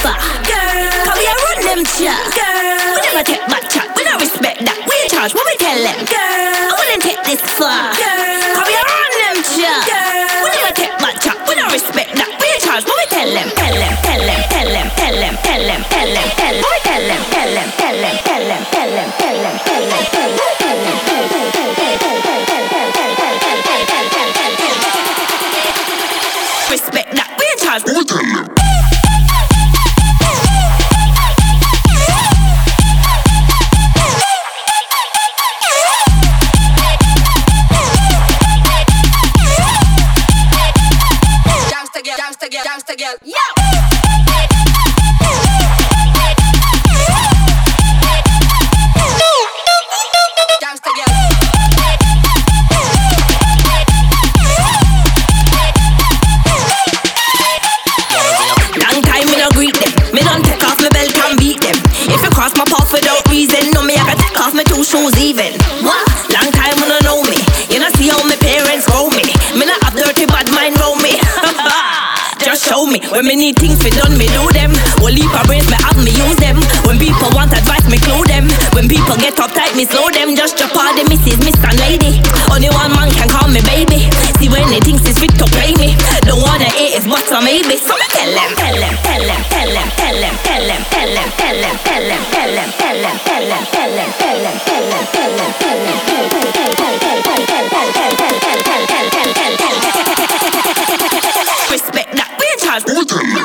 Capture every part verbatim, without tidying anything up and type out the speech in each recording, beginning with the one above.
for? Girl, cause we a run them chat. Girl, we never take back chat. We don't respect that. We in charge. What we tell them? Girl, I wouldn't take this far. Girl, cause we a run them chat. Girl, we never take back chat. We don't respect that. We in charge. What we tell them? Tell them, tell them, tell them, tell them, tell them, tell them, tell them, tell them, tell them, tell them, tell them, tell them, tell them, tell them, tell them, tell them, tell them, tell them. Respect that. We in charge. What we tell them? Gangsta girl, yo. Gangsta girl. Long time me no greet them. Me don't take off my belt and beat them. If you cross my path without reason, know me I can take off my two shoes even. What? Long time you don't know me. You not see how my parents grow me. Me not have dirty bad mind round me. Just show me. When me need things fi done, me do them. When leap of brains, me have me use them. When people want advice, me clue them. When people get uptight, me slow them. Just drop all the missus, miss and lady. Only one man can call me baby. See when they thinks it's fit to play me. Don't wanna hate is what's a maybe. So me tell them, tell them, tell them, tell them, tell them, tell them, tell them, tell them, tell them, tell them, tell them, tell them, tell them, tell them, tell them, tell them, tell them, tell them, respect that. We in charge. We tell them.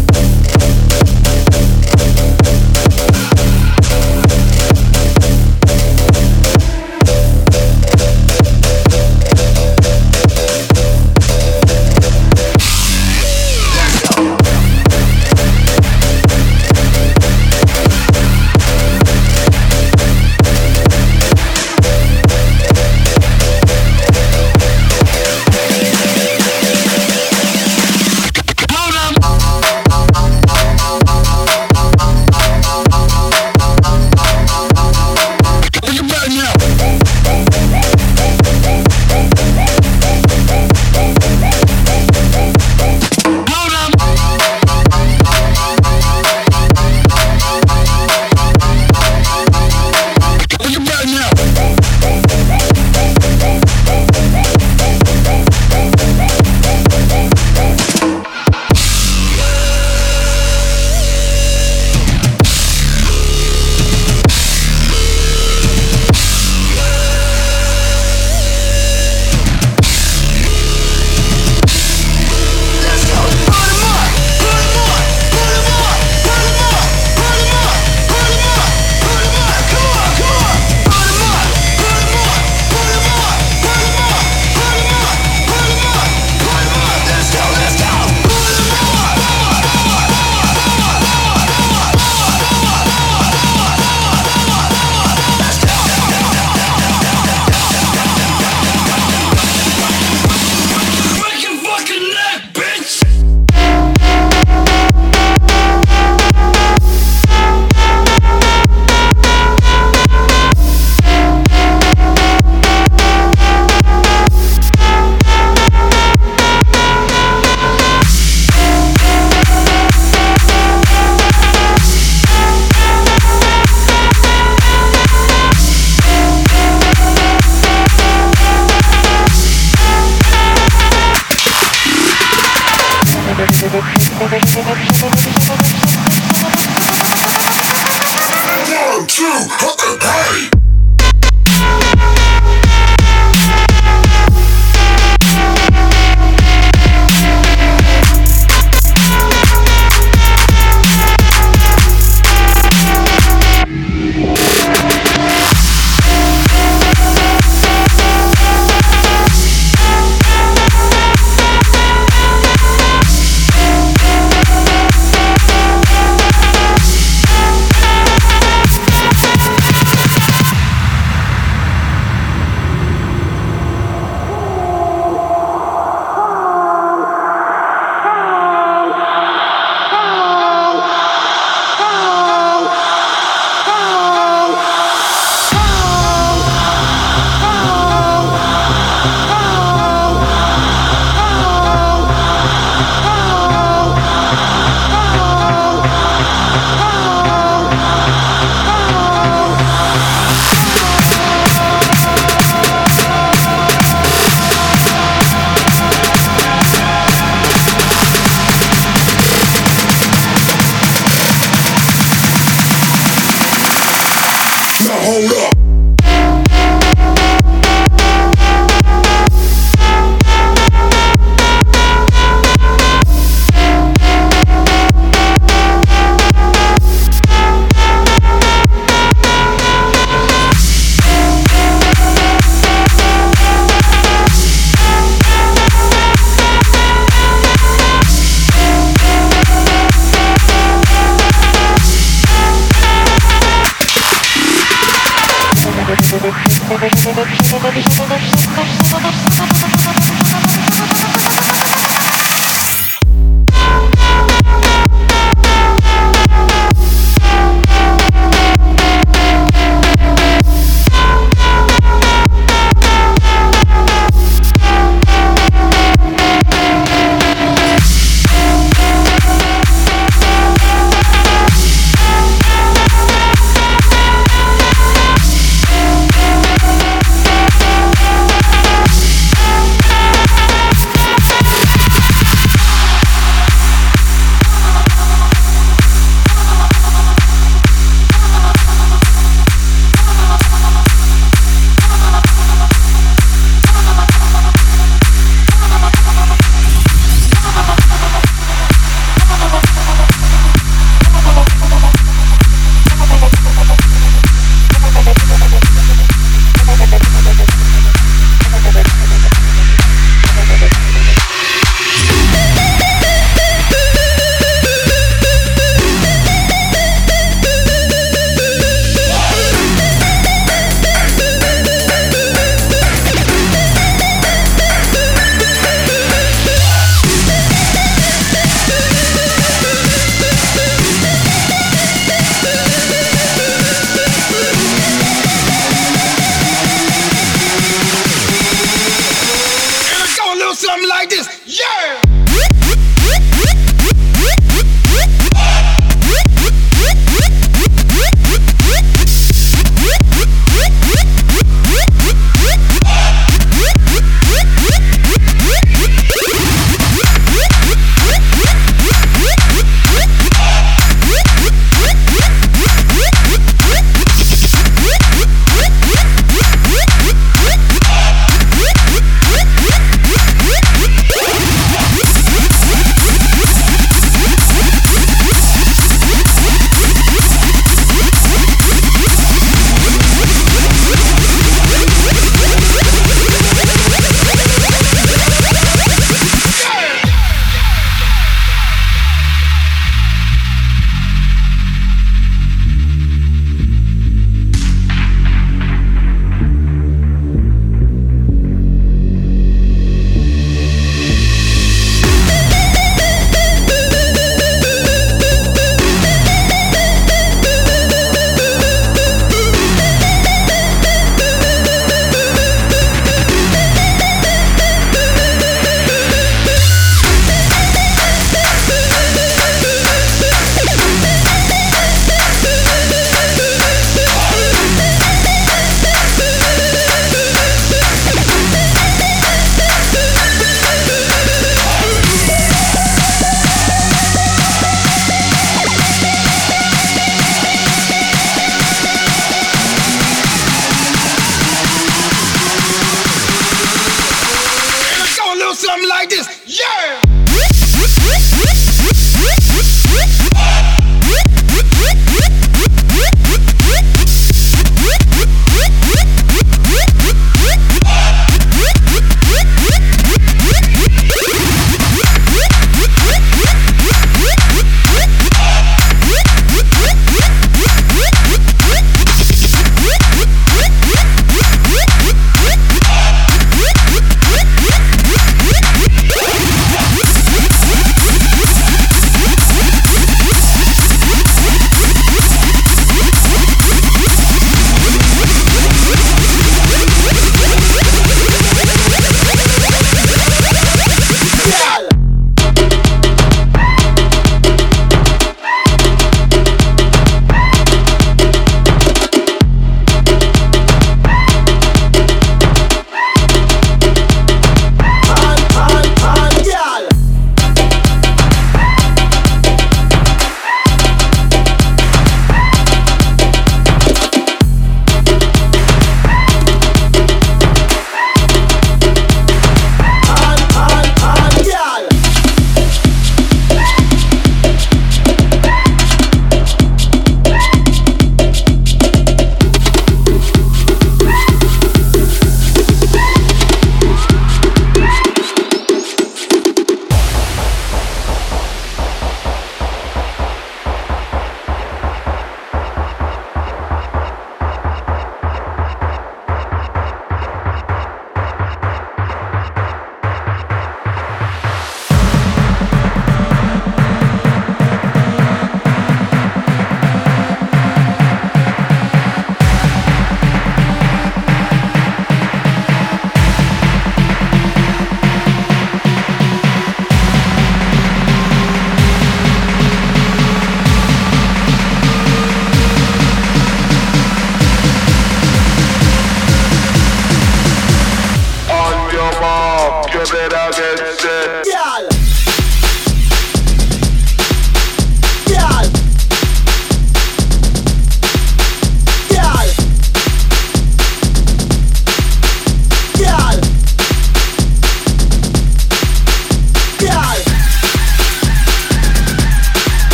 One, two, hot the party.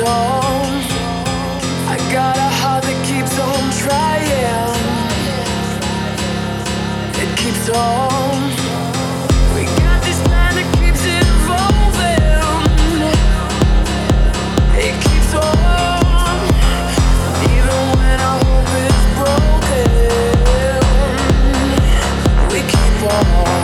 on. I got a heart that keeps on trying. It keeps on. We got this plan that keeps evolving. It keeps on. Even when our hope is broken, we keep on.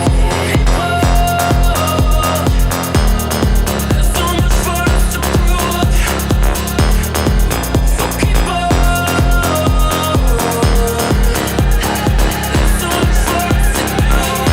Keep on.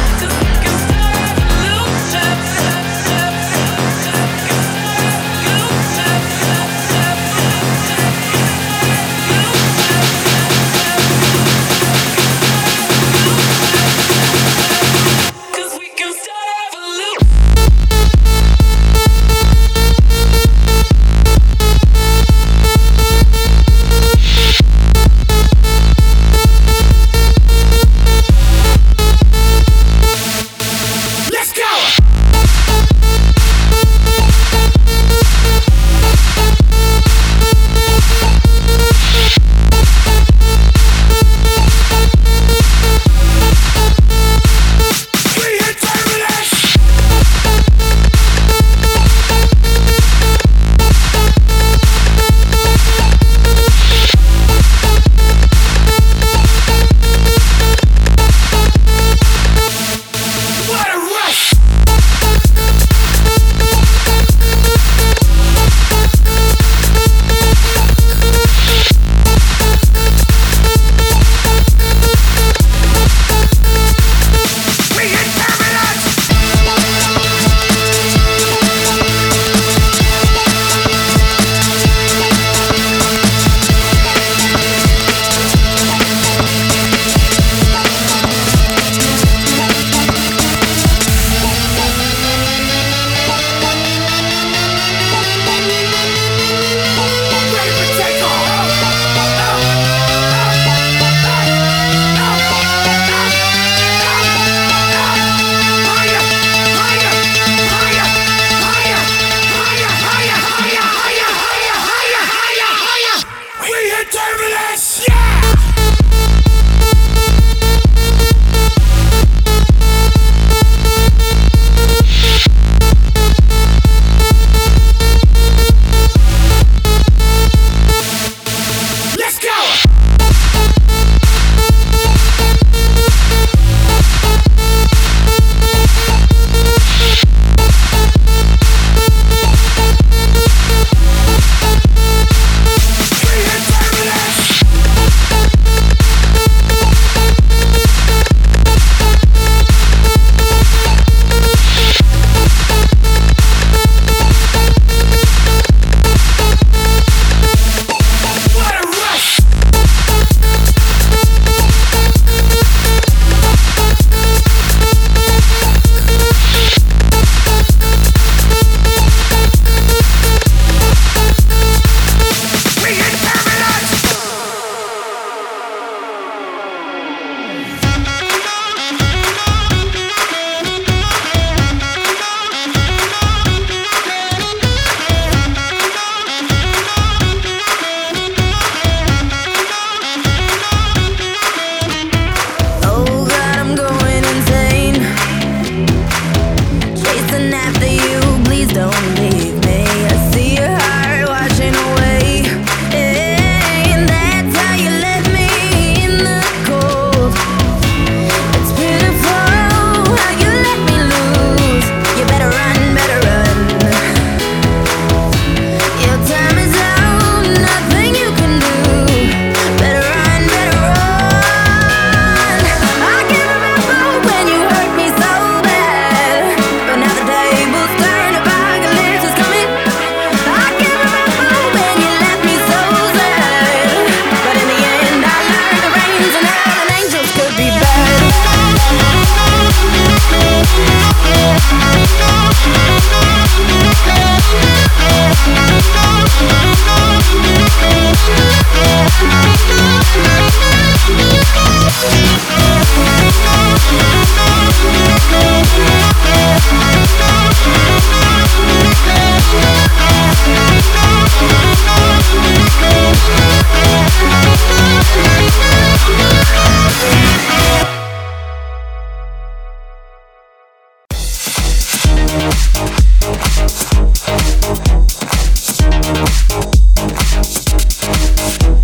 We'll be right back.